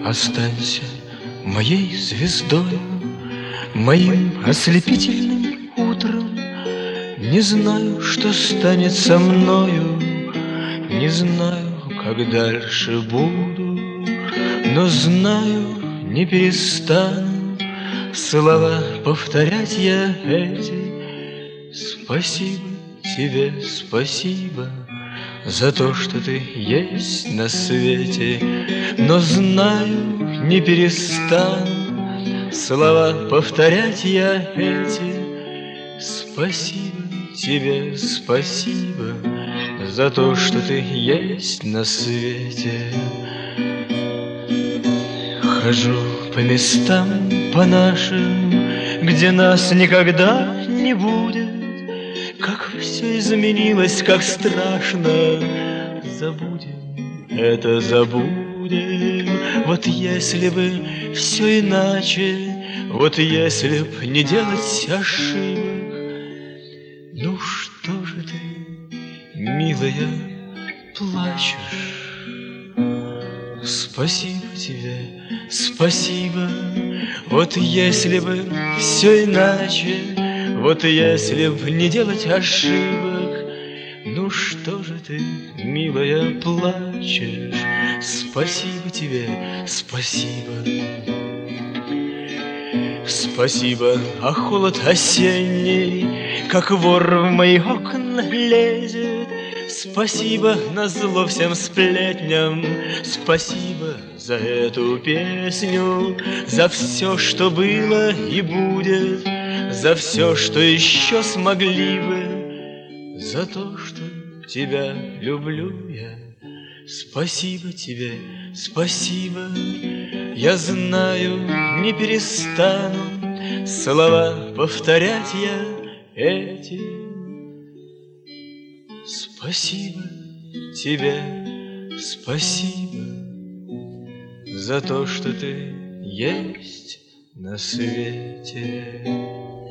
останься моей звездой, моим ослепительным утром. Не знаю, что станет со мною, не знаю, как дальше буду, но знаю, не перестану слова повторять я эти. Спасибо тебе, спасибо за то, что ты есть на свете, но знаю, не перестану слова повторять я эти. Спасибо тебе, спасибо за то, что ты есть на свете. Хожу по местам, по нашим, где нас никогда не будет. Как все изменилось, как страшно. Забудем, это забудем. Вот если бы все иначе, вот если б не делать ошибок. Ну что же ты, милая, плачешь? Спасибо тебе, спасибо. Вот если бы все иначе, вот если б не делать ошибок. Ну что же ты, милая, плачешь? Спасибо тебе, спасибо. Спасибо, а холод осенний, как вор в мои окна лезет. Спасибо назло всем сплетням, спасибо за эту песню, за все, что было и будет, за все, что еще смогли бы, за то, что тебя люблю я. Спасибо тебе, спасибо. Я знаю, не перестану слова повторять я эти. Спасибо тебе, спасибо за то, что ты есть на свете.